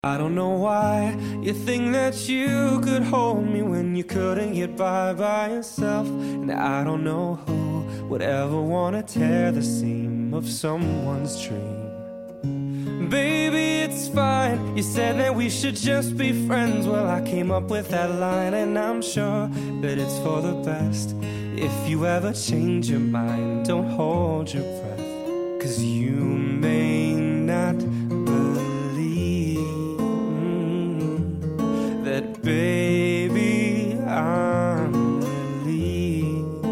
I don't know why you think that you could hold me when you couldn't get by yourself. And I don't know who would ever want to tear the seam of someone's dream. Baby, it's fine. You said that we should just be friends. Well, I came up with that line, and I'm sure that it's for the best. If you ever change your mind, don't hold your breath, 'cause you may not believe that, baby, I'm relieved.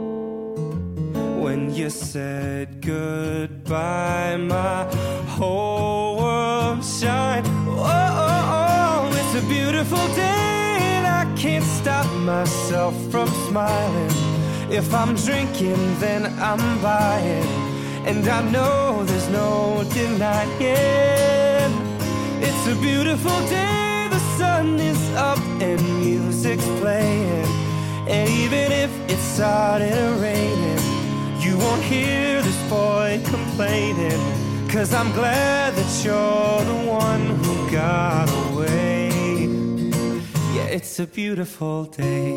When you said goodbye, my whole world shined. Oh, it's a beautiful day, and I can't stop myself from smiling. If I'm drinking, then I'm buying, and I know there's no denying. It's a beautiful day, the sun is up and music's playing. And even if it started raining, you won't hear this boy complaining, 'cause I'm glad that you're the one who got away. Yeah, it's a beautiful day.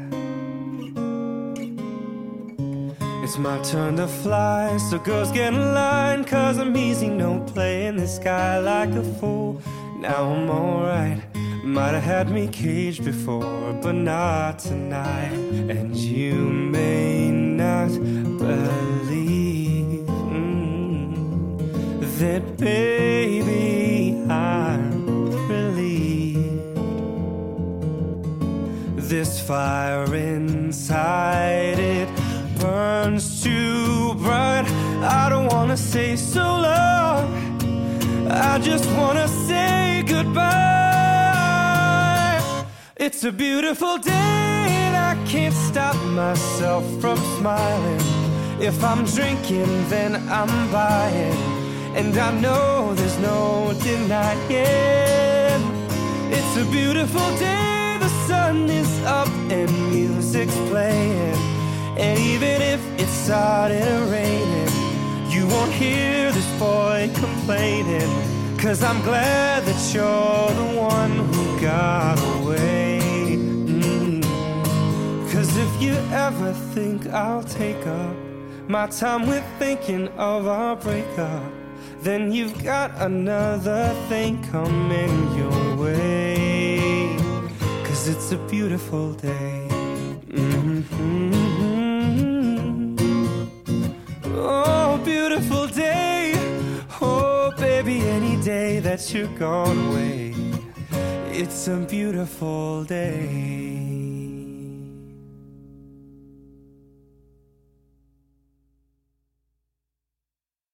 It's my turn to fly, so girls get in line, 'cause I'm easy, no play in the sky like a fool. Now I'm alright, might have had me caged before, but not tonight. And you may not believe that, baby, I'm relieved. This fire inside, it burns too bright. I don't wanna say so long, I just wanna say goodbye. It's a beautiful day, and I can't stop myself from smiling. If I'm drinking, then I'm buying, and I know there's no denying. It's a beautiful day, the sun is up and music's playing. And even if it started raining, you won't hear this boy complaining, 'cause I'm glad that you're the one who got away. 'Cause if you ever think I'll take up my time with thinking of our breakup, then you've got another thing coming your way. 'Cause it's a beautiful day. Oh, beautiful day. Oh, baby, any day that you're gone away, it's a beautiful day.